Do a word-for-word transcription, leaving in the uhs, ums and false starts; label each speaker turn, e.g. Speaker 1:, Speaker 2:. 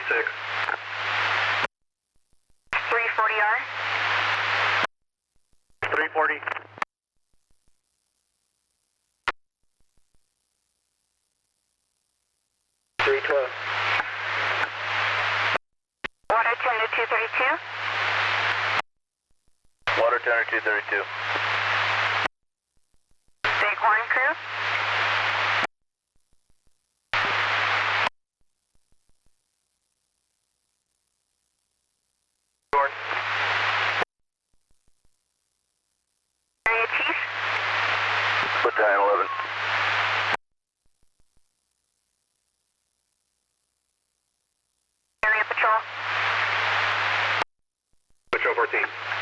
Speaker 1: six.
Speaker 2: three forty R.
Speaker 1: three forty. three twelve.
Speaker 2: Water tender two thirty-two.
Speaker 1: Water tender two thirty-two.
Speaker 2: Bighorn crew.
Speaker 1: Bighorn.
Speaker 2: Area chief.
Speaker 1: Battalion eleven.
Speaker 2: Area patrol.
Speaker 1: Patrol fourteen.